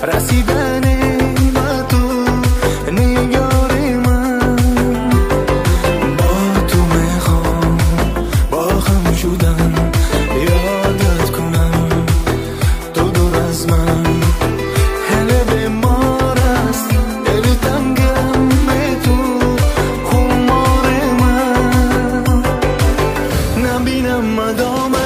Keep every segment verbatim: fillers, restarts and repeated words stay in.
رسیدن با تو نگار من. با تو میخوام با هم شدن یادت کنم تو دور از من. هله بیمار است دل تنگم به تو خمار من. نبینم مدامن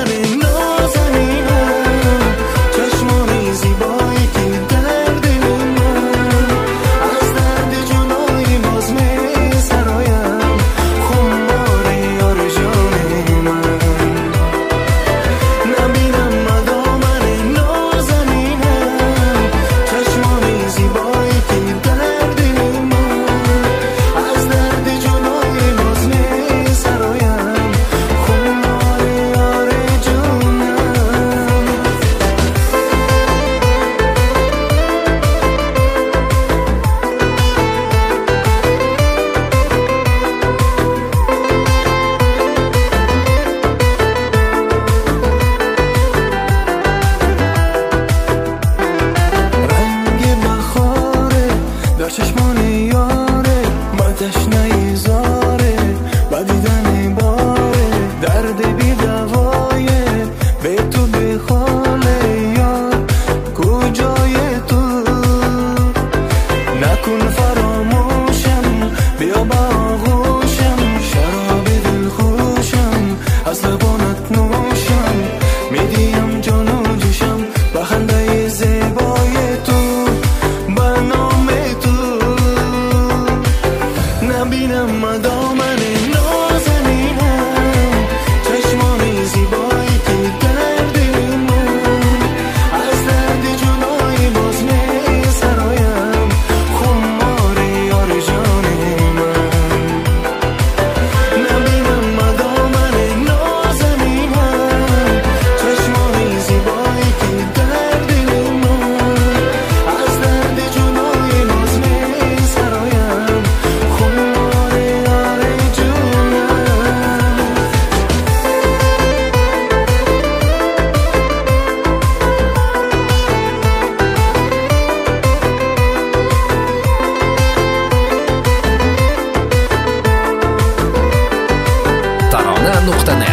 نازنینم چشمان زیبایی که در دل من از درد جنای باز می سرایم خمار یار جان من. نبینم مدامن نازنینم چشمان زیبایی که در دل من از درد جنای باز می سرایم خمار یار جانم. رنگ بخاره در چشمان یاره من تشنه زاره با دیدن باره درد بی دوایه به تو بخاله یار کجای تو. نکن فراموشم بیا با آغوشم شراب دل خوشم از لبانت نوشم میدیم جان و جوشم با خنده زیبای تو با نام تو. نبینم مدامن نازنینم چشمان زیبایی که در دل من از درد جنای باز می سرایم خمار یار جان من. نبینم مدامن نازنینم چشمان زیبایی که در دل من از درد جنای باز می سرایم خمار یار جانم. tarona nuqta net